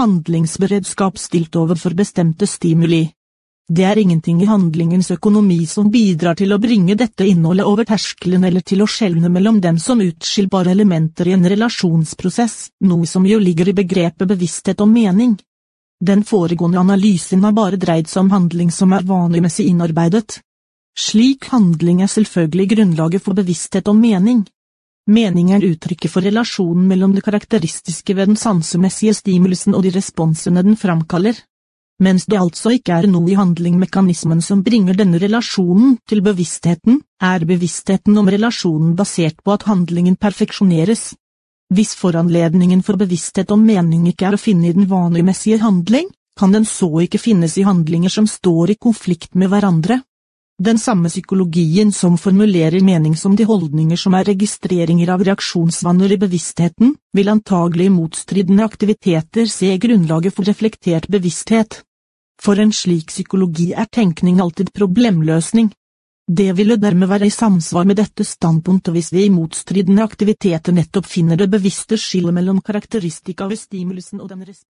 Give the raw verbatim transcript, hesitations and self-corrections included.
handlingsberedskap stilt overfor bestemte stimuli. Det er ingenting i handlingens økonomi som bidrar til å bringe dette innholdet over terskelen eller til å skjelne mellom dem som utskillbare elementer i en relasjonsprosess, noe som jo ligger i begrepet bevissthet og mening. Den foregående analysen har bare dreid seg om handling som er vanligmessig innarbeidet. Slik handling er selvfølgelig grunnlaget for bevissthet og mening. Mening er uttrykket for relasjonen mellom det karakteristiske ved den sansemessige stimulusen og de responsene den framkaller. Mens det altså ikke er noe i handlingmekanismen som bringer denne relasjonen til bevisstheten, er bevisstheten om relasjonen basert på at handlingen perfeksjoneres. Hvis foranledningen for bevissthet om mening ikke er å finne i den vanligmessige handling, kan den så ikke finnes i handlinger som står i konflikt med hverandre. Den samme psykologien som formulerer mening som de holdninger som er registreringer av reaksjonsvaner i bevisstheten, vil antagelig i motstridende aktiviteter se grunnlaget for reflektert bevissthet. For en slik psykologi er tenkning alltid problemløsning. Det ville dermed være i samsvar med dette standpunktet hvis vi i motstridende aktiviteter nettopp finner det bevisste skillet mellom karakteristika ved stimulusen og den respons.